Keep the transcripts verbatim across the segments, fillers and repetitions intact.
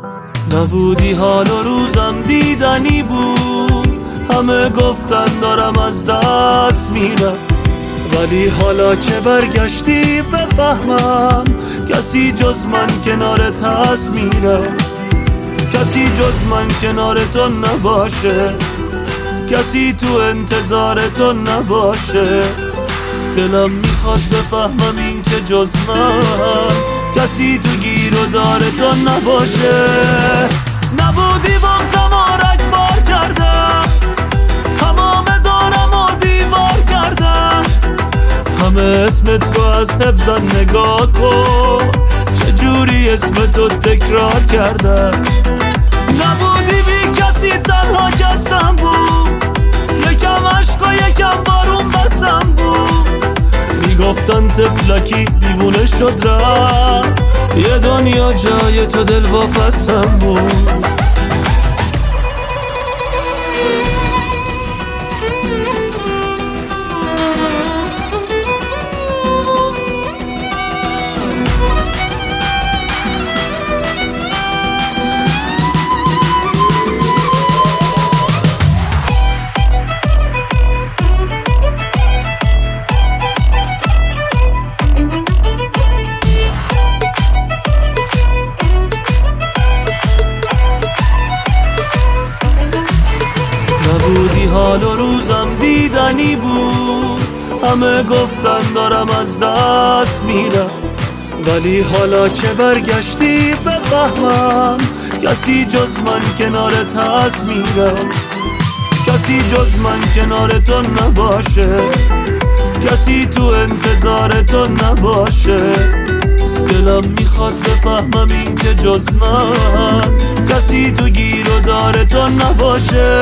نبودی حال و روزم دیدنی بود، همه گفتن دارم از دست میرم، ولی حالا که برگشتی بفهمم کسی جز من کنارت هست میرم، کسی جز من کنار تو نباشه، کسی تو انتظار تو نباشه. دلم میخواد بفهمم این که جز من کسی تو گیر و دار تو نباشه. نبودی بغزم و رگبار کردم، تمام دارم و دیوار کردم، همه اسم تو از حفظم نگاه کن، چجوری اسم تو تکرار کردم. نبودی بی کسی تنها کسم بود، یکم عشق و یکم بارون بسم بود، میگفتن تفلکی دیوونه شد رفت، یه دنیا جای تو دل واپسم بود. نبودی حال و روزم دیدنی بود، همه گفتن دارم از دست میرم، ولی حالا که برگشتی بفهمم کسی جز من کنارت هست میرم، کسی جز من کنار تو نباشه، کسی تو انتظار تو نباشه. دلم میخواد بفهمم این که جز من کسی تو گیر و دار تو نباشه.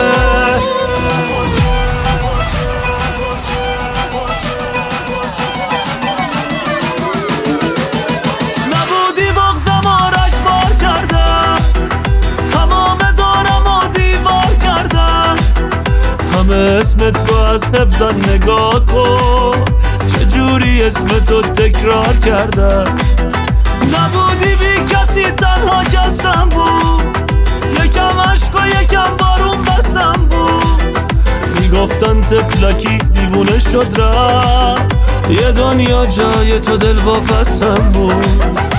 نبودی بغزم و رگبار کردم، تمام دارم و دیوار کردم، همه اسم تو از حفظم نگاه کن، چجوری اسم تو تکرار کردم. نبودی بی کسی تنها کسم بود، یکم عشق و یکم بارون بسم بود، میگفتن تفلکی دیوونه شد رفت، یه دنیا جای تو دل واپسم بود.